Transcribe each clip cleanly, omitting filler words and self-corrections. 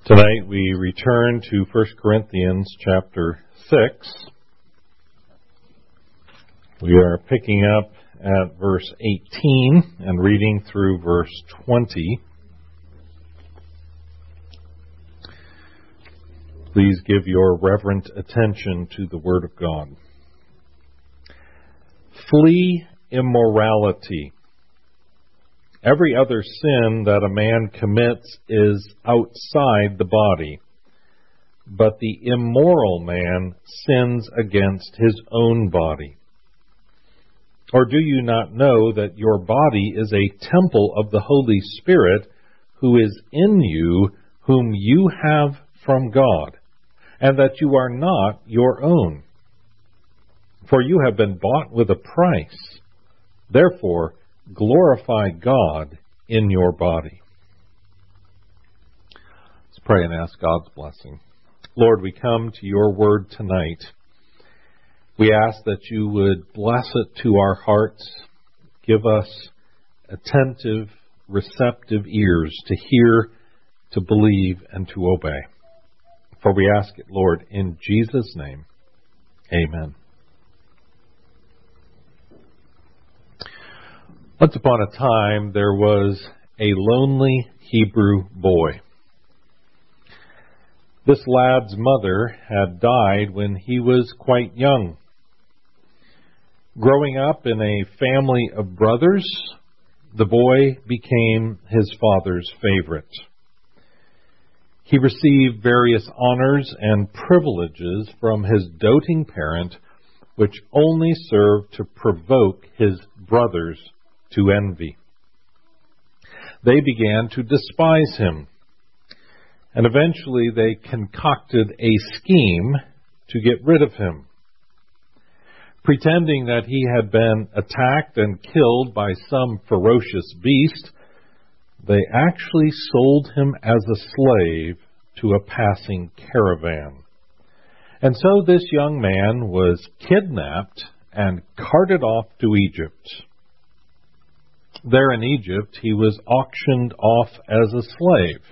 Tonight we return to 1 Corinthians chapter 6. We are picking up at verse 18 and reading through verse 20. Please give your reverent attention to the Word of God. Flee immorality. Every other sin that a man commits is outside the body, but the immoral man sins against his own body. Or do you not know that your body is a temple of the Holy Spirit who is in you, whom you have from God, and that you are not your own? For you have been bought with a price. Therefore, glorify God in your body. Let's pray and ask God's blessing. Lord, we come to your word tonight. We ask that you would bless it to our hearts. Give us attentive, receptive ears to hear, to believe, and to obey. For we ask it, Lord, in Jesus' name. Amen. Once upon a time, there was a lonely Hebrew boy. This lad's mother had died when he was quite young. Growing up in a family of brothers, the boy became his father's favorite. He received various honors and privileges from his doting parent, which only served to provoke his brothers to envy. They began to despise him, and eventually they concocted a scheme to get rid of him. Pretending that he had been attacked and killed by some ferocious beast, they actually sold him as a slave to a passing caravan. And so this young man was kidnapped and carted off to Egypt. There in Egypt, he was auctioned off as a slave.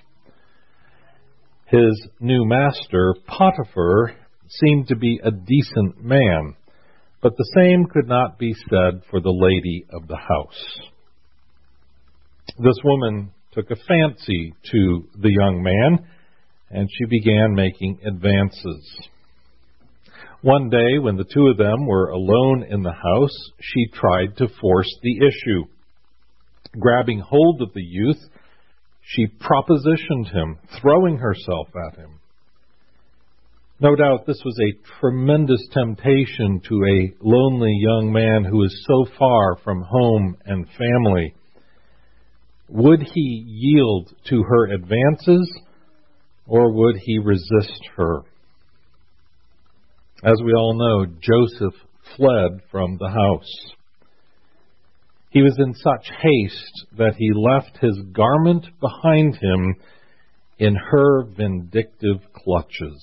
His new master, Potiphar, seemed to be a decent man, but the same could not be said for the lady of the house. This woman took a fancy to the young man, and she began making advances. One day, when the two of them were alone in the house, she tried to force the issue. Grabbing hold of the youth, she propositioned him, throwing herself at him. No doubt this was a tremendous temptation to a lonely young man who is so far from home and family. Would he yield to her advances, or would he resist her? As we all know, Joseph fled from the house. He was in such haste that he left his garment behind him in her vindictive clutches.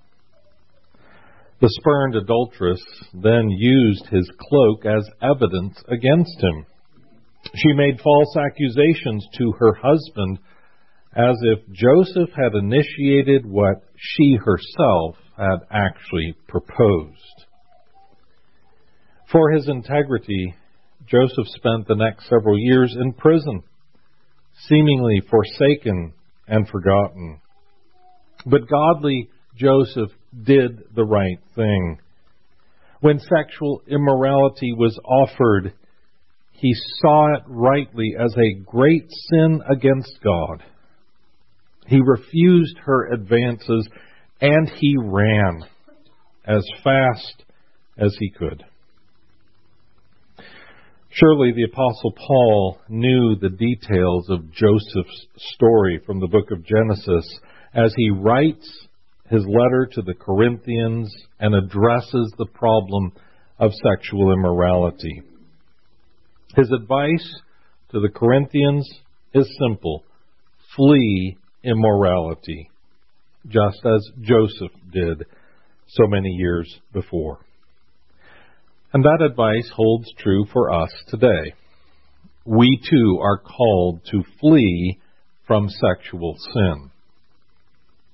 The spurned adulteress then used his cloak as evidence against him. She made false accusations to her husband as if Joseph had initiated what she herself had actually proposed. For his integrity, Joseph spent the next several years in prison, seemingly forsaken and forgotten. But godly Joseph did the right thing. When sexual immorality was offered, he saw it rightly as a great sin against God. He refused her advances, and he ran as fast as he could. Surely the Apostle Paul knew the details of Joseph's story from the book of Genesis as he writes his letter to the Corinthians and addresses the problem of sexual immorality. His advice to the Corinthians is simple: flee immorality, just as Joseph did so many years before. And that advice holds true for us today. We too are called to flee from sexual sin.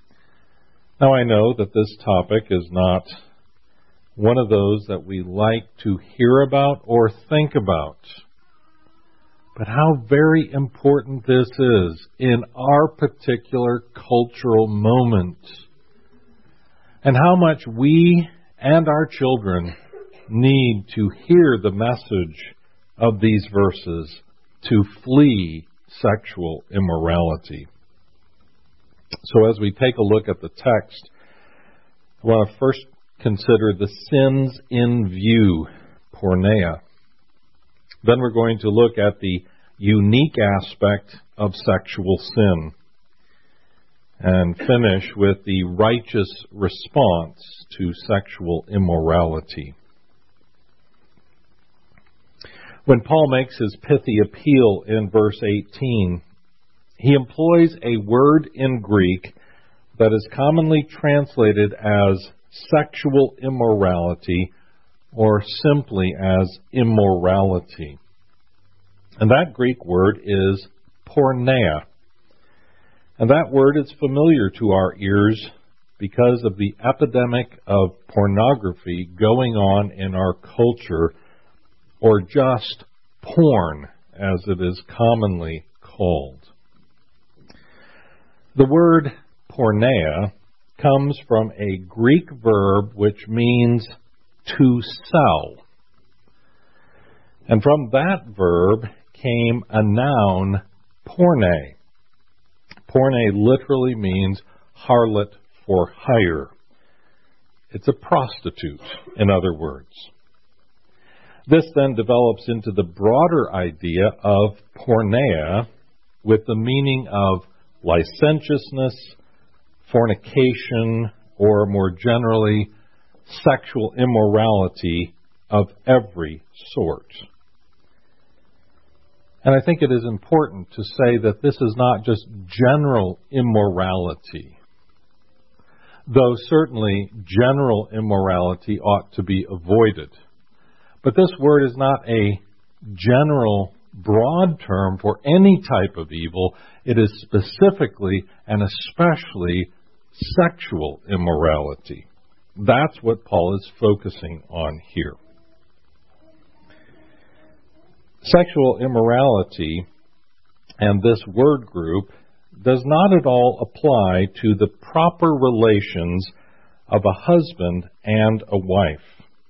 Now, I know that this topic is not one of those that we like to hear about or think about. But how very important this is in our particular cultural moment. And how much we and our children need to hear the message of these verses to flee sexual immorality. So as we take a look at the text, I want to first consider the sins in view, porneia. Then we're going to look at the unique aspect of sexual sin and finish with the righteous response to sexual immorality. When Paul makes his pithy appeal in verse 18, he employs a word in Greek that is commonly translated as sexual immorality or simply as immorality. And that Greek word is porneia. And that word is familiar to our ears because of the epidemic of pornography going on in our culture, or just porn, as it is commonly called. The word porneia comes from a Greek verb which means to sell. And from that verb came a noun, porne. Porne literally means harlot for hire. It's a prostitute, in other words. This then develops into the broader idea of porneia with the meaning of licentiousness, fornication, or more generally, sexual immorality of every sort. And I think it is important to say that this is not just general immorality, though certainly general immorality ought to be avoided. But this word is not a general, broad term for any type of evil. It is specifically and especially sexual immorality. That's what Paul is focusing on here. Sexual immorality and this word group does not at all apply to the proper relations of a husband and a wife.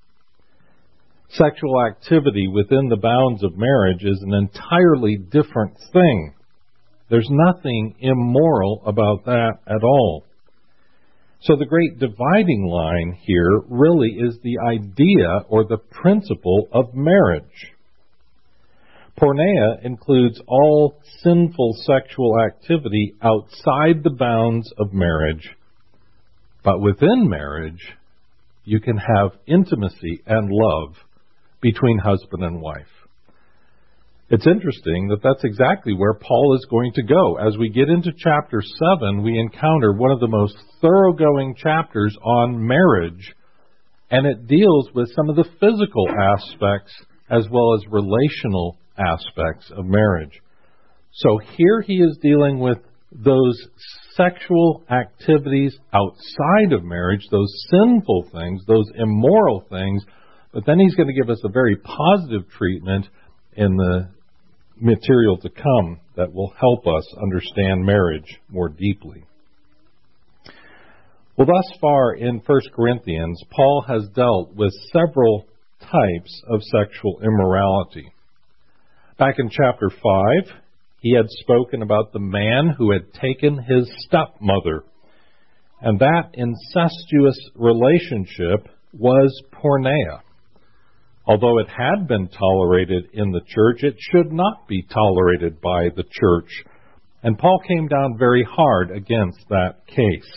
Sexual activity within the bounds of marriage is an entirely different thing. There's nothing immoral about that at all. So the great dividing line here really is the idea or the principle of marriage. Porneia includes all sinful sexual activity outside the bounds of marriage. But within marriage, you can have intimacy and love between husband and wife. It's interesting that that's exactly where Paul is going to go. As we get into chapter 7, we encounter one of the most thoroughgoing chapters on marriage, and it deals with some of the physical aspects as well as relational aspects of marriage. So here he is dealing with those sexual activities outside of marriage, those sinful things, those immoral things, but then he's going to give us a very positive treatment in the material to come that will help us understand marriage more deeply. Well, thus far in 1 Corinthians, Paul has dealt with several types of sexual immorality. Back in chapter 5, he had spoken about the man who had taken his stepmother, and that incestuous relationship was porneia. Although it had been tolerated in the church, it should not be tolerated by the church. And Paul came down very hard against that case.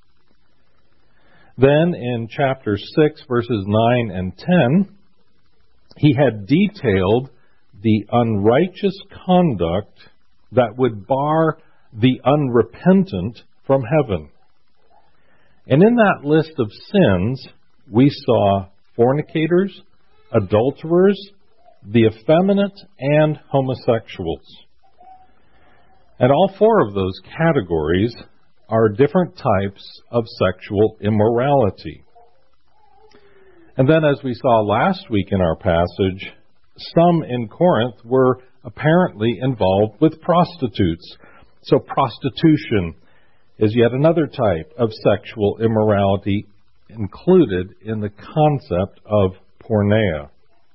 Then in chapter 6, verses 9 and 10, he had detailed the unrighteous conduct that would bar the unrepentant from heaven. And in that list of sins, we saw fornicators, adulterers, the effeminate, and homosexuals. And all four of those categories are different types of sexual immorality. And then, as we saw last week in our passage, some in Corinth were apparently involved with prostitutes. So prostitution is yet another type of sexual immorality included in the concept of porneia.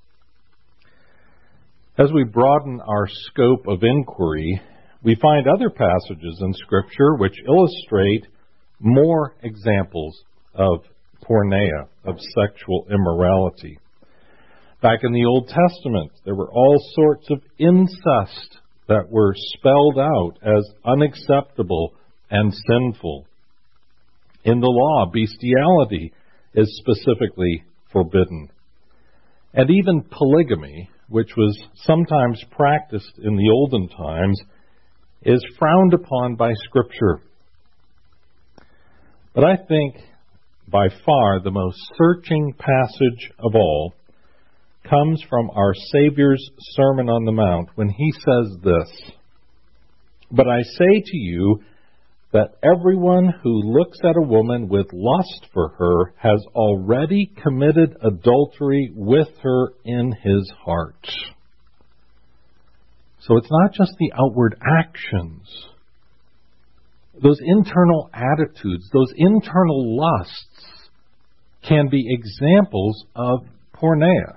As we broaden our scope of inquiry, we find other passages in Scripture which illustrate more examples of porneia, of sexual immorality. Back in the Old Testament, there were all sorts of incest that were spelled out as unacceptable and sinful. In the law, bestiality is specifically forbidden. And even polygamy, which was sometimes practiced in the olden times, is frowned upon by Scripture. But I think by far the most searching passage of all comes from our Savior's Sermon on the Mount when he says this, "But I say to you that everyone who looks at a woman with lust for her has already committed adultery with her in his heart." So it's not just the outward actions. Those internal attitudes, those internal lusts can be examples of porneia.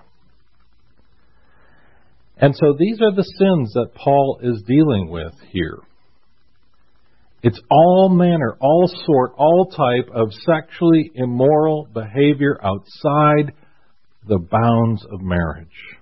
And so these are the sins that Paul is dealing with here. It's all manner, all sort, all type of sexually immoral behavior outside the bounds of marriage.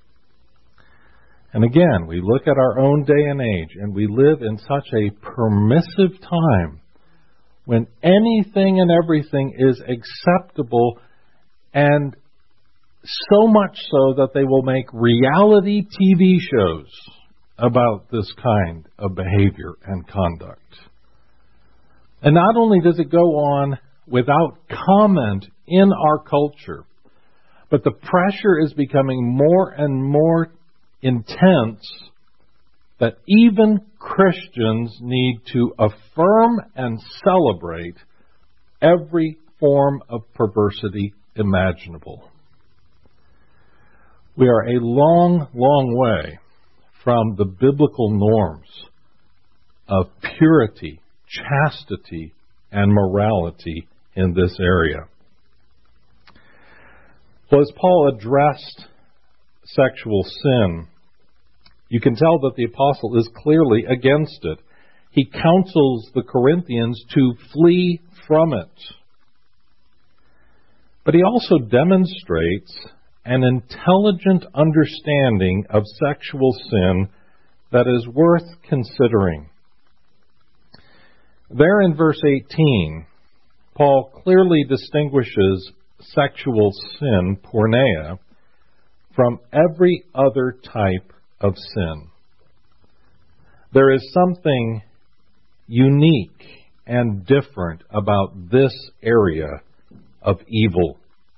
And again, we look at our own day and age, and we live in such a permissive time when anything and everything is acceptable, and so much so that they will make reality TV shows about this kind of behavior and conduct. And not only does it go on without comment in our culture, but the pressure is becoming more and more intense that even Christians need to affirm and celebrate every form of perversity imaginable. We are a long, long way from the biblical norms of purity, chastity, and morality in this area. Well, as Paul addressed sexual sin, you can tell that the apostle is clearly against it. He counsels the Corinthians to flee from it. But he also demonstrates an intelligent understanding of sexual sin that is worth considering. There in verse 18, Paul clearly distinguishes sexual sin, porneia, from every other type of sin. There is something unique and different about this area of evil.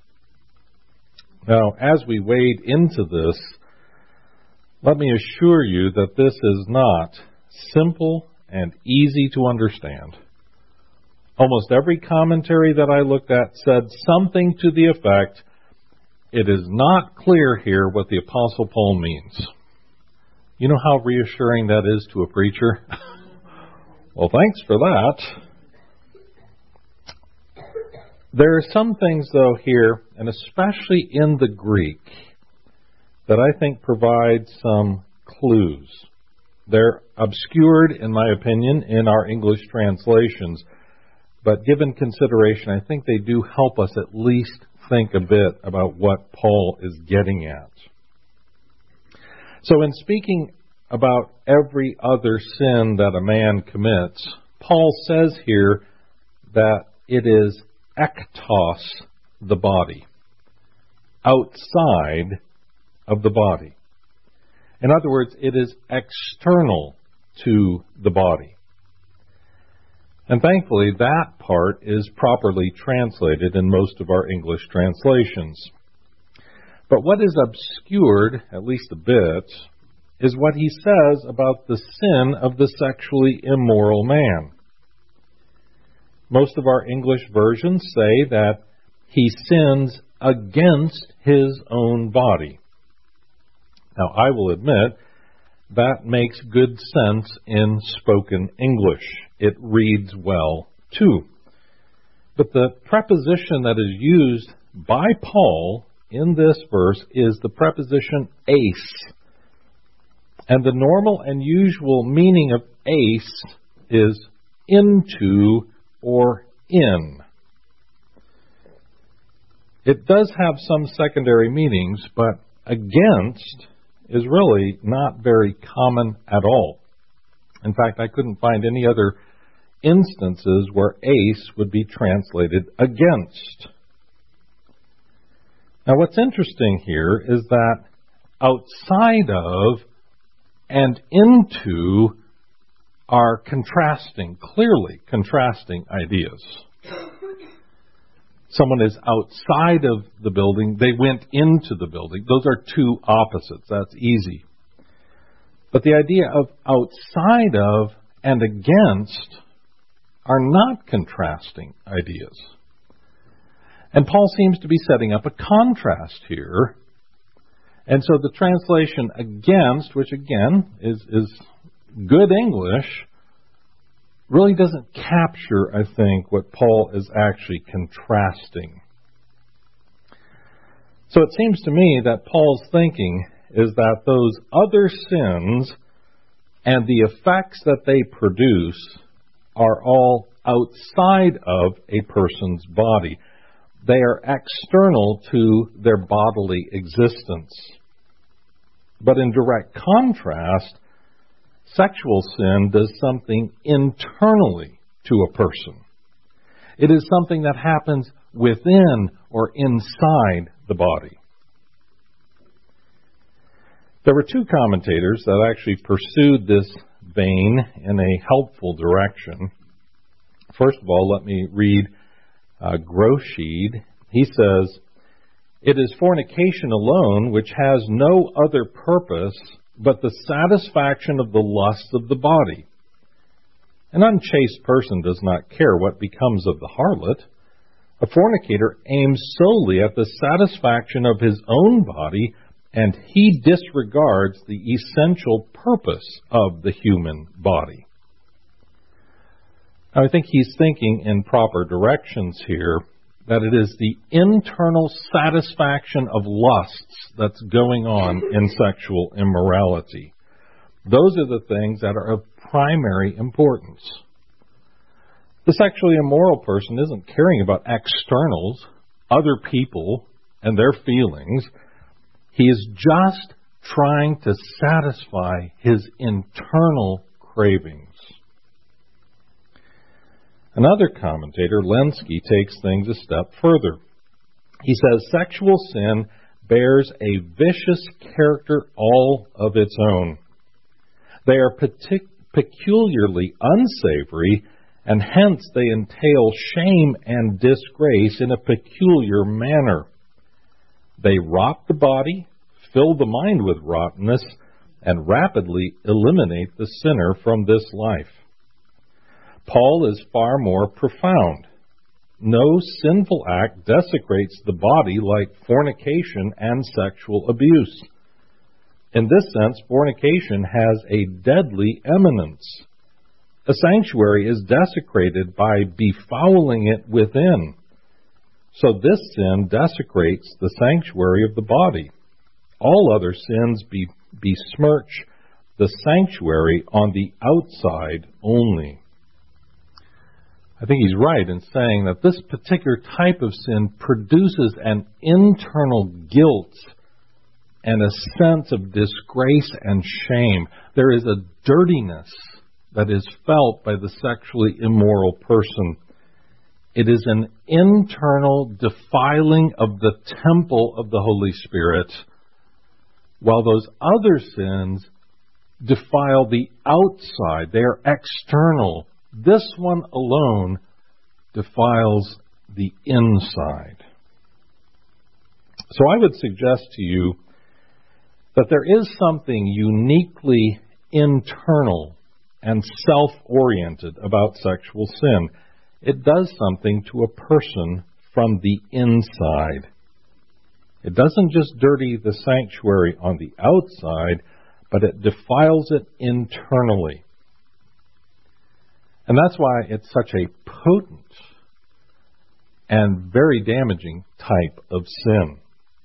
Now, as we wade into this, let me assure you that this is not simple and easy to understand. Almost every commentary that I looked at said something to the effect, it is not clear here what the Apostle Paul means. You know how reassuring that is to a preacher? Well, thanks for that. There are some things, though, here, and especially in the Greek, that I think provide some clues. They're obscured, in my opinion, in our English translations, but given consideration, I think they do help us at least think a bit about what Paul is getting at. So in speaking about every other sin that a man commits, Paul says here that it is ektos, the body, outside of the body. In other words, it is external to the body. And thankfully, that part is properly translated in most of our English translations. But what is obscured, at least a bit, is what he says about the sin of the sexually immoral man. Most of our English versions say that he sins against his own body. Now, I will admit that makes good sense in spoken English. It reads well, too. But the preposition that is used by Paul in this verse is the preposition eis. And the normal and usual meaning of eis is into or in. It does have some secondary meanings, but against is really not very common at all. In fact, I couldn't find any other instances where eis would be translated against. Now, what's interesting here is that outside of and into are contrasting, clearly contrasting ideas. Someone is outside of the building, they went into the building. Those are two opposites. That's easy. But the idea of outside of and against are not contrasting ideas. And Paul seems to be setting up a contrast here. And so the translation against, which again is good English, really doesn't capture, I think, what Paul is actually contrasting. So it seems to me that Paul's thinking is that those other sins and the effects that they produce are all outside of a person's body. They are external to their bodily existence. But in direct contrast, sexual sin does something internally to a person. It is something that happens within or inside the body. There were two commentators that actually pursued this vein in a helpful direction. First of all, let me read Groschid. He says, "It is fornication alone which has no other purpose but the satisfaction of the lusts of the body. An unchaste person does not care what becomes of the harlot. A fornicator aims solely at the satisfaction of his own body, and he disregards the essential purpose of the human body." Now, I think he's thinking in proper directions here, that it is the internal satisfaction of lusts that's going on in sexual immorality. Those are the things that are of primary importance. The sexually immoral person isn't caring about externals, other people, and their feelings. He is just trying to satisfy his internal cravings. Another commentator, Lenski, takes things a step further. He says sexual sin bears a vicious character all of its own. They are peculiarly unsavory, and hence they entail shame and disgrace in a peculiar manner. They rot the body, fill the mind with rottenness, and rapidly eliminate the sinner from this life. Paul is far more profound. No sinful act desecrates the body like fornication and sexual abuse. In this sense, fornication has a deadly eminence. A sanctuary is desecrated by befouling it within. So this sin desecrates the sanctuary of the body. All other sins besmirch the sanctuary on the outside only. I think he's right in saying that this particular type of sin produces an internal guilt and a sense of disgrace and shame. There is a dirtiness that is felt by the sexually immoral person. It is an internal defiling of the temple of the Holy Spirit, while those other sins defile the outside. They are external. This one alone defiles the inside. So I would suggest to you that there is something uniquely internal and self-oriented about sexual sin. it does something to a person from the inside. It doesn't just dirty the sanctuary on the outside, but it defiles it internally. And that's why it's such a potent and very damaging type of sin.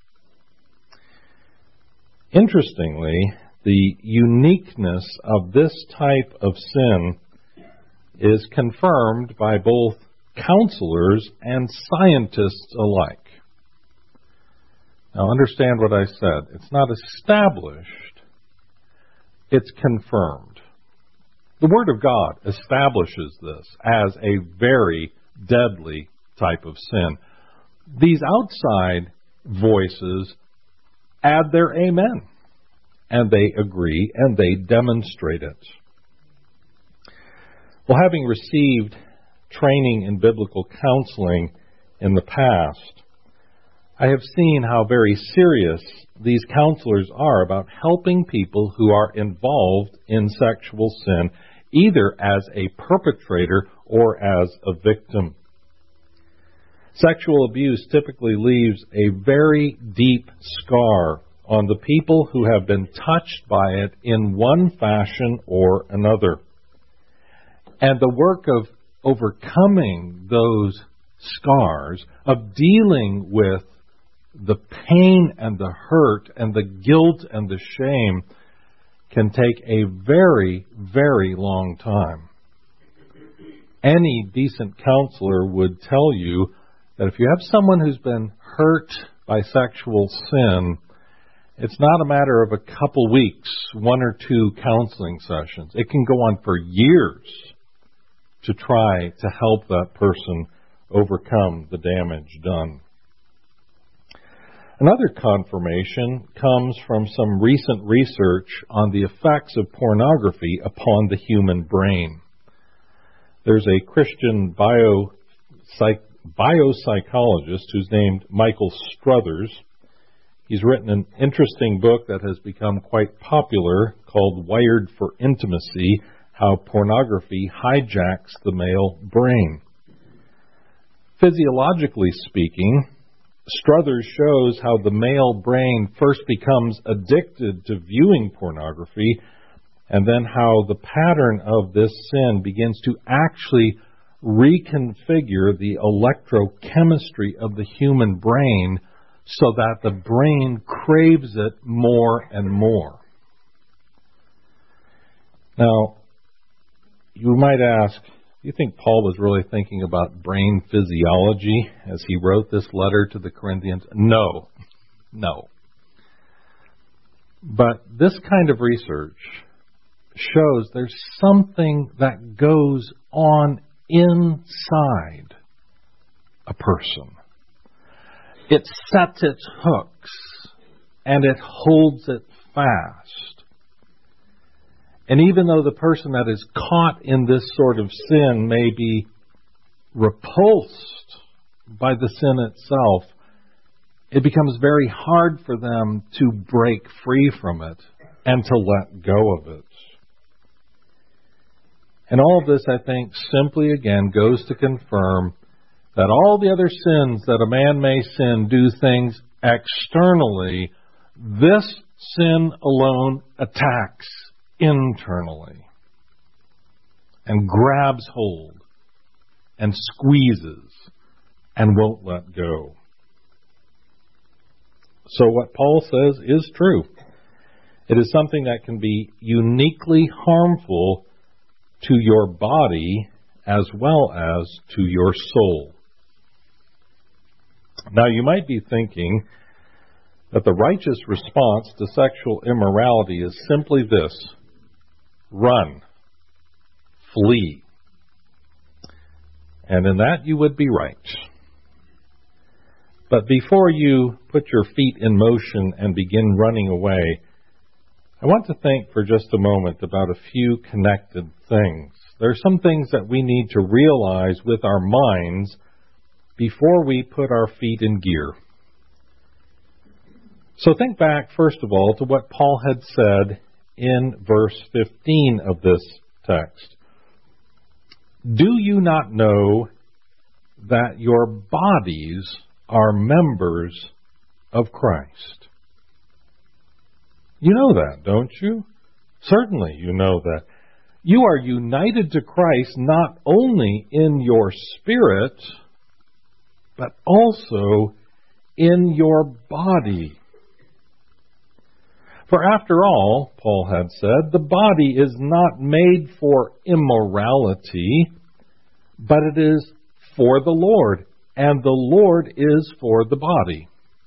Interestingly, the uniqueness of this type of sin is confirmed by both counselors and scientists alike. Now understand what I said. It's not established, it's confirmed. The Word of God establishes this as a very deadly type of sin. These outside voices add their amen, and they agree, and they demonstrate it. Well, having received training in biblical counseling in the past, I have seen how very serious these counselors are about helping people who are involved in sexual sin, either as a perpetrator or as a victim. Sexual abuse typically leaves a very deep scar on the people who have been touched by it in one fashion or another. And the work of overcoming those scars, of dealing with the pain and the hurt and the guilt and the shame, can take a very, very long time. Any decent counselor would tell you that if you have someone who's been hurt by sexual sin, it's not a matter of a couple weeks, 1 or 2 counseling sessions. It can go on for years to try to help that person overcome the damage done. Another confirmation comes from some recent research on the effects of pornography upon the human brain. There's a Christian biopsychologist who's named Michael Struthers. He's written an interesting book that has become quite popular called Wired for Intimacy: How Pornography Hijacks the Male Brain. Physiologically speaking, Struthers shows how the male brain first becomes addicted to viewing pornography, and then how the pattern of this sin begins to actually reconfigure the electrochemistry of the human brain so that the brain craves it more and more. Now, you might ask, do you think Paul was really thinking about brain physiology as he wrote this letter to the Corinthians? No. But this kind of research shows there's something that goes on inside a person. It sets its hooks and it holds it fast. And even though the person that is caught in this sort of sin may be repulsed by the sin itself, it becomes very hard for them to break free from it and to let go of it. And all of this, I think, simply again goes to confirm that all the other sins that a man may sin do things externally. This sin alone attacks internally and grabs hold and squeezes and won't let go. So what Paul says is true. It is something that can be uniquely harmful to your body as well as to your soul. Now you might be thinking that the righteous response to sexual immorality is simply this: run, flee. And in that you would be right. But before you put your feet in motion and begin running away, I want to think for just a moment about a few connected things. There are some things that we need to realize with our minds before we put our feet in gear. So think back, first of all, to what Paul had said in verse 15 of this text. Do you not know that your bodies are members of Christ. You know that, don't you? Certainly you know that. You are united to Christ not only in your spirit, but also in your body. For after all, Paul had said, the body is not made for immorality, but it is for the Lord, and the Lord is for the body.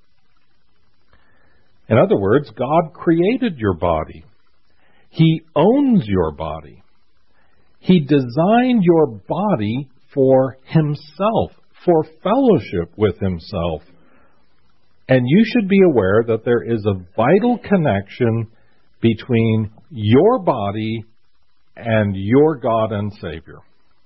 In other words, God created your body. He owns your body. He designed your body for Himself, for fellowship with Himself. And you should be aware that there is a vital connection between your body and your God and Savior.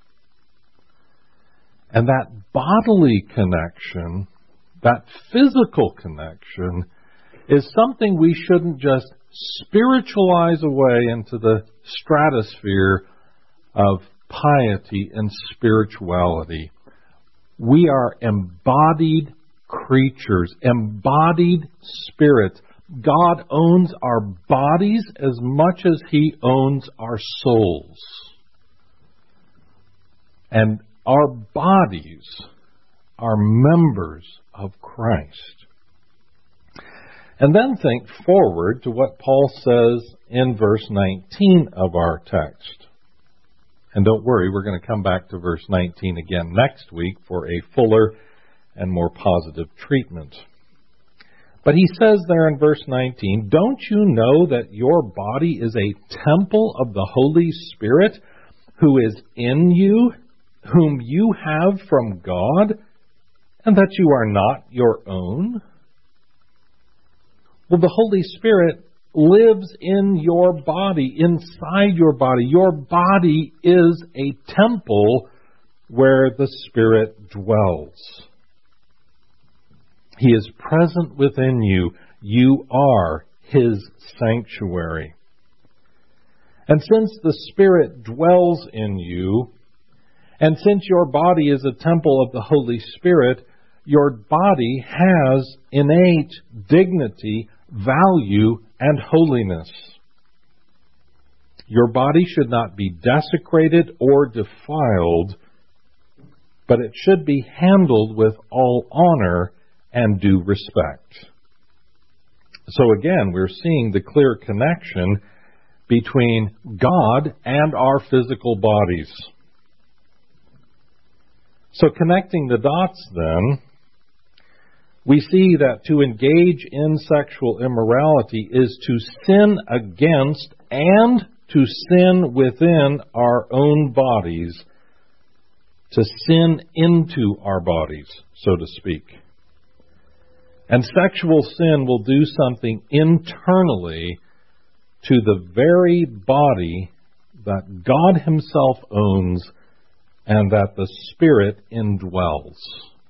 And that bodily connection, that physical connection, is something we shouldn't just spiritualize away into the stratosphere of piety and spirituality. We are embodied creatures, embodied spirits. God owns our bodies as much as He owns our souls. And our bodies are members of Christ. And then think forward to what Paul says in verse 19 of our text. And don't worry, we're going to come back to verse 19 again next week for a fuller and more positive treatment. But he says there in verse 19, don't you know that your body is a temple of the Holy Spirit who is in you, whom you have from God, and that you are not your own? Well, the Holy Spirit lives in your body, inside your body. Your body is a temple where the Spirit dwells. He is present within you. You are His sanctuary. And since the Spirit dwells in you, and since your body is a temple of the Holy Spirit, your body has innate dignity, value, and holiness. Your body should not be desecrated or defiled, but it should be handled with all honor and due respect. So again, we're seeing the clear connection between God and our physical bodies. So connecting the dots then, we see that to engage in sexual immorality is to sin against and to sin within our own bodies, to sin into our bodies, so to speak. And sexual sin will do something internally to the very body that God Himself owns and that the Spirit indwells.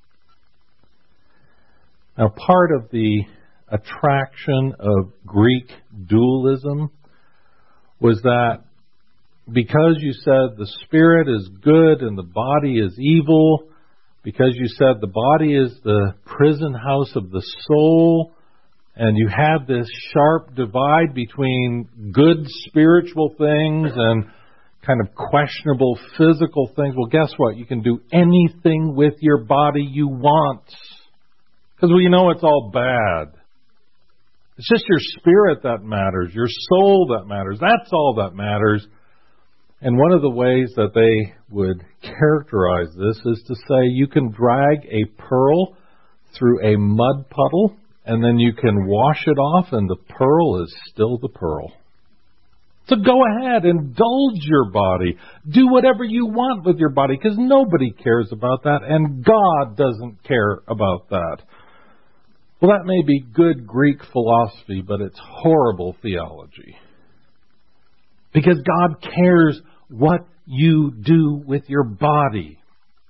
Now, part of the attraction of Greek dualism was that because you said the Spirit is good and the body is evil, because you said the body is the prison house of the soul, and you had this sharp divide between good spiritual things and kind of questionable physical things. Well, guess what? You can do anything with your body you want. Because you know it's all bad. It's just your spirit that matters, your soul that matters. That's all that matters. And one of the ways that they would characterize this is to say you can drag a pearl through a mud puddle and then you can wash it off and the pearl is still the pearl. So go ahead, indulge your body. Do whatever you want with your body because nobody cares about that and God doesn't care about that. Well, that may be good Greek philosophy, but it's horrible theology. Because God cares what you do with your body.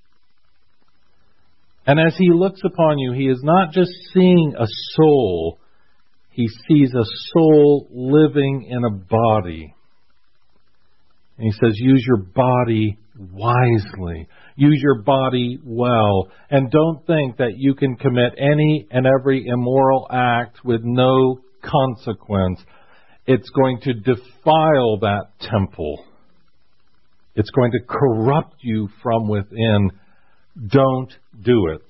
And as He looks upon you, He is not just seeing a soul. He sees a soul living in a body. And He says, use your body wisely. Use your body well. And don't think that you can commit any and every immoral act with no consequence. It's going to defile that temple. It's going to corrupt you from within. Don't do it.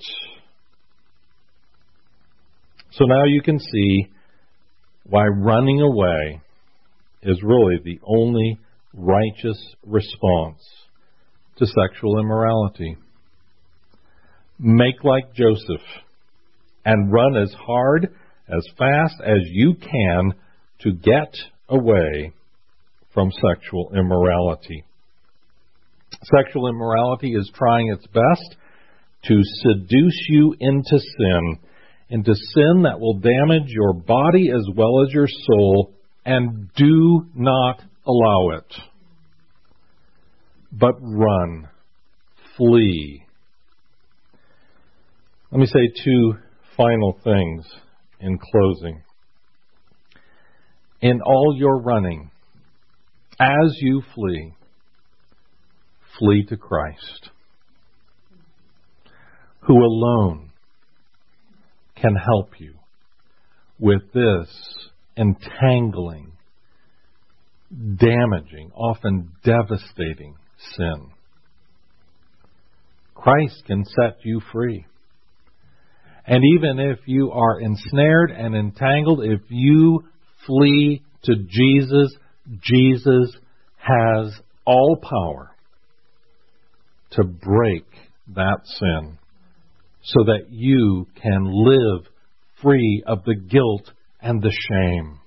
So now you can see why running away is really the only righteous response to sexual immorality. Make like Joseph and run as hard, as fast as you can to get away from sexual immorality. Sexual immorality is trying its best to seduce you into sin that will damage your body as well as your soul, and do not allow it. But run, flee. Let me say two final things in closing. In all your running, as you flee, flee to Christ, who alone can help you with this entangling, damaging, often devastating sin. Christ can set you free. And even if you are ensnared and entangled, if you flee to Jesus, Jesus has all power to break that sin so that you can live free of the guilt and the shame.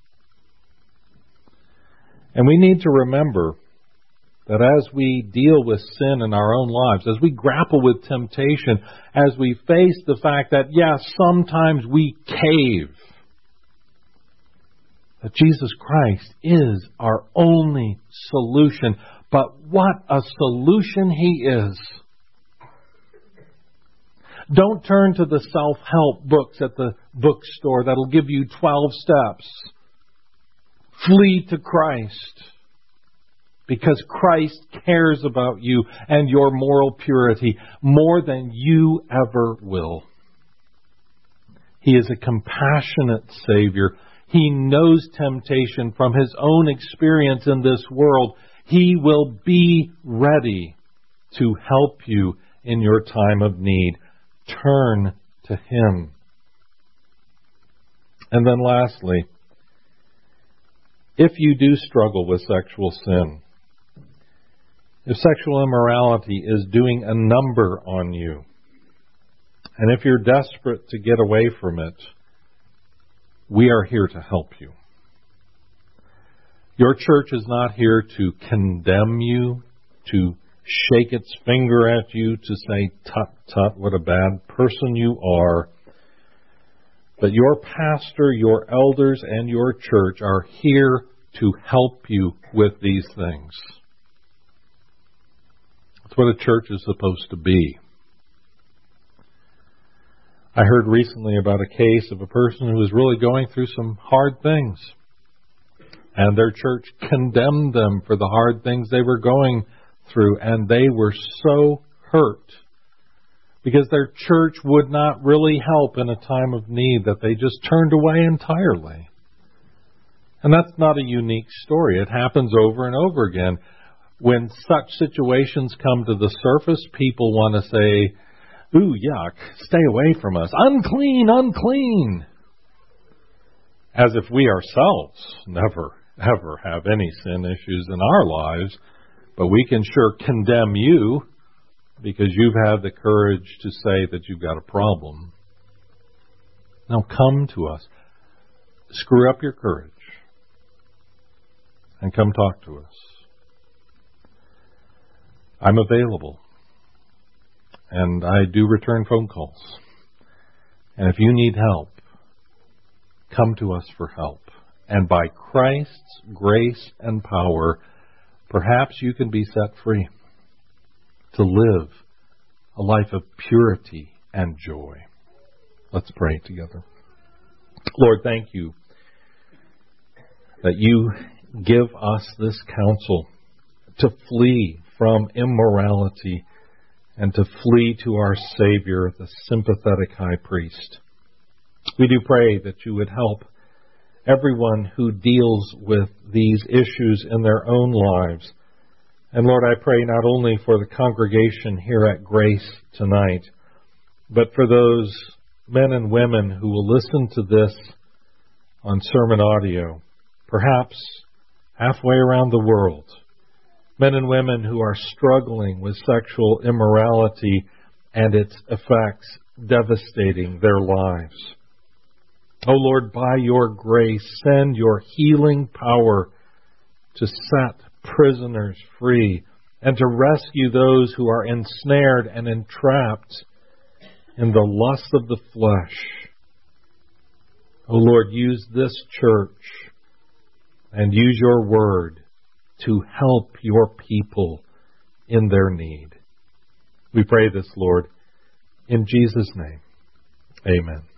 And we need to remember that as we deal with sin in our own lives, as we grapple with temptation, as we face the fact that, yes, sometimes we cave, that Jesus Christ is our only solution. But what a solution He is. Don't turn to the self-help books at the bookstore that'll give you 12 steps. Flee to Christ, because Christ cares about you and your moral purity more than you ever will. He is a compassionate Savior. He knows temptation from His own experience in this world. He will be ready to help you in your time of need. Turn to Him. And then lastly, if you do struggle with sexual sin, if sexual immorality is doing a number on you, and if you're desperate to get away from it, we are here to help you. Your church is not here to condemn you, to shake its finger at you, to say, "Tut, tut, what a bad person you are." But your pastor, your elders, and your church are here to help you with these things. That's what a church is supposed to be. I heard recently about a case of a person who was really going through some hard things, and their church condemned them for the hard things they were going through, and they were so hurt because their church would not really help in a time of need, that they just turned away entirely. And that's not a unique story. It happens over and over again. When such situations come to the surface, people want to say, "Ooh, yuck, stay away from us. Unclean, unclean." As if we ourselves never, ever have any sin issues in our lives, but we can sure condemn you because you've had the courage to say that you've got a problem. Now come to us. Screw up your courage and come talk to us. I'm available, and I do return phone calls. And if you need help, come to us for help. And by Christ's grace and power, perhaps you can be set free to live a life of purity and joy. Let's pray together. Lord, thank you that you give us this counsel to flee from immorality and to flee to our Savior, the sympathetic high priest. We do pray that you would help everyone who deals with these issues in their own lives. And Lord, I pray not only for the congregation here at Grace tonight, but for those men and women who will listen to this on sermon audio, perhaps halfway around the world. Men and women who are struggling with sexual immorality and its effects devastating their lives. O Lord, by your grace, send your healing power to set prisoners free and to rescue those who are ensnared and entrapped in the lust of the flesh. O Lord, use this church and use your word to help your people in their need. We pray this, Lord, in Jesus' name. Amen.